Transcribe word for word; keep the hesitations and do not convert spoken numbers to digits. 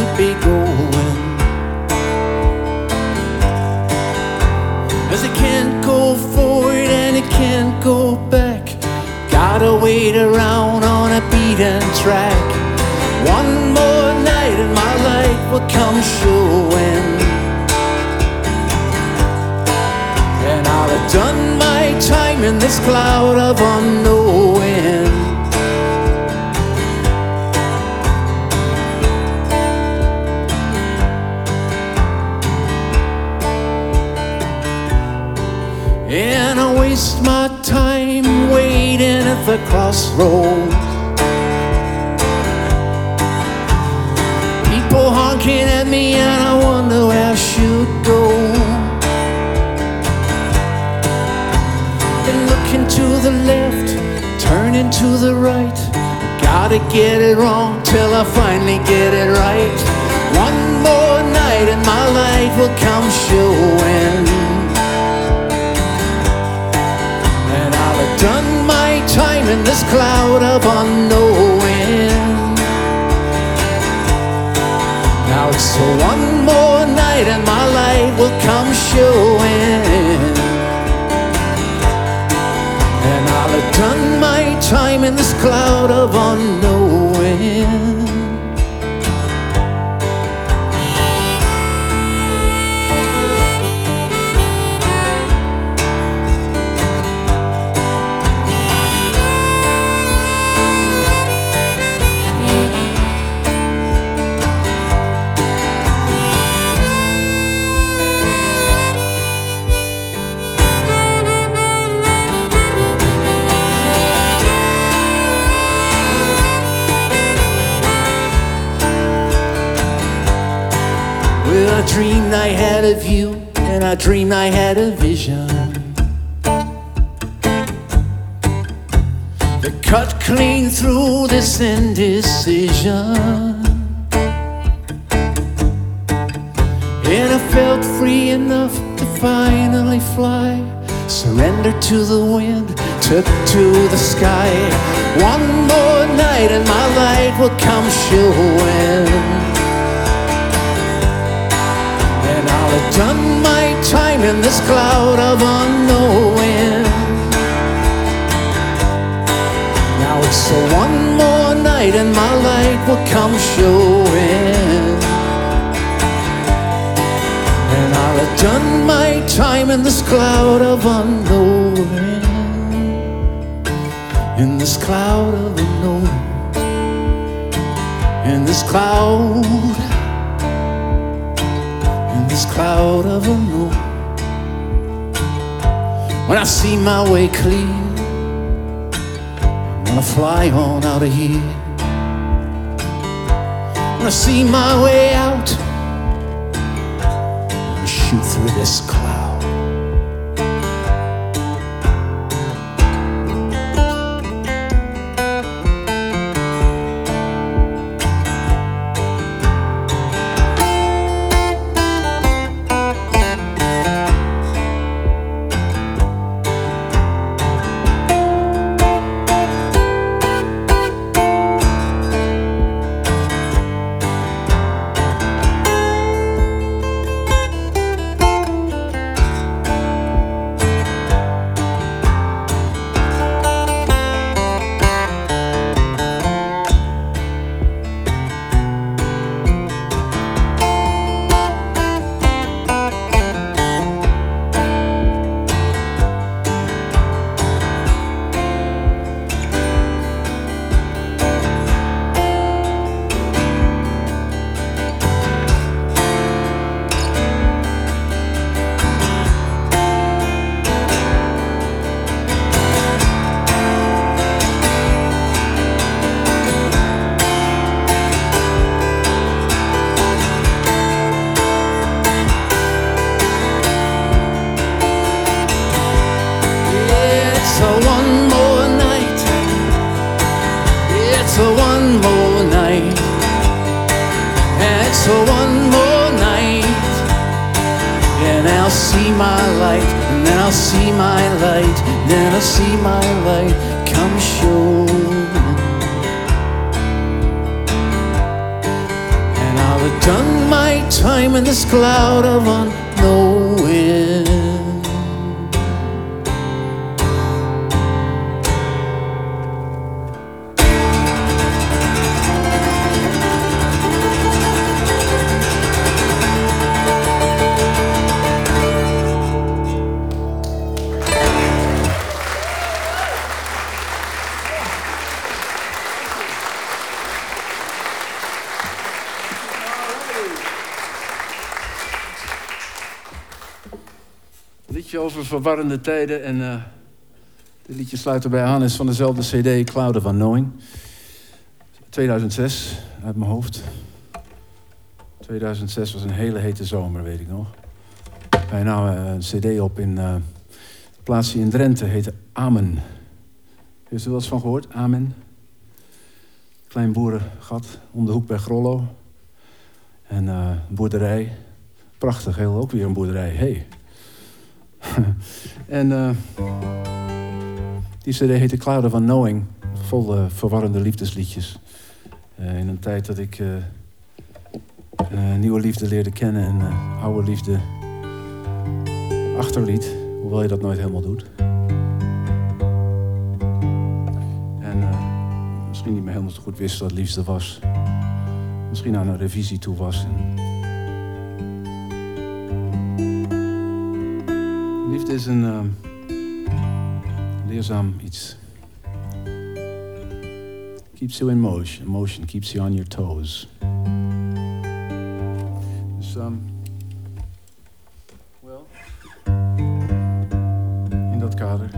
be going, as it can't go forward and it can't go back. Gotta wait around on a beaten track. One more night and my light will come showing, and I'll have done my time in this cloud of unknowing. And I waste my time waiting at the crossroads, people honking at me, and I wonder where I should go. Been looking to the left, turning to the right. Gotta get it wrong till I finally get it right. One more night and my light will come showing, done my time in this cloud of unknowing. Now it's one more night and my light will come showing, and I'll have done my time in this cloud of unknowing. Well, I dreamed I had a view, and I dreamed I had a vision that cut clean through this indecision. And I felt free enough to finally fly, surrender to the wind, took to the sky. One more night and my light will come showing, and I'll have done my time in this cloud of unknowing. Now it's a one more night and my light will come showing, and I'll have done my time in this cloud of unknowing. In this cloud of unknowing, in this cloud, this cloud of unknown. When I see my way clear, I'm gonna fly on out of here. When I see my way out, I'm gonna shoot through this cloud. for one more night, and for one more night, and I'll see my light, and then I'll see my light, then I'll see my light come showing, and I'll in this cloud of unknowing. Liedje over verwarrende tijden en uh, dit liedje sluit erbij aan, is van dezelfde cd, Cloud of Unknowing. tweeduizend zes, uit mijn hoofd. tweeduizend zes was een hele hete zomer, weet ik nog. Wij namen een cd op in uh, een plaatsje in Drenthe, heette Amen. Heeft u er wel eens van gehoord? Amen. Klein boerengat, om de hoek bij Grollo. En uh, een boerderij. Prachtig, heel ook weer een boerderij. Hey. en uh, die cd heette Cloud of Unknowing. Vol uh, verwarrende liefdesliedjes. Uh, in een tijd dat ik uh, uh, nieuwe liefde leerde kennen en uh, oude liefde achterliet. Hoewel je dat nooit helemaal doet. En uh, misschien niet meer helemaal zo goed wist wat liefde was. Misschien aan een revisie toe was. En liefde is een uh, leerzaam iets. Keeps you in motion. Motion keeps you on your toes. Dus, um, wel, in dat kader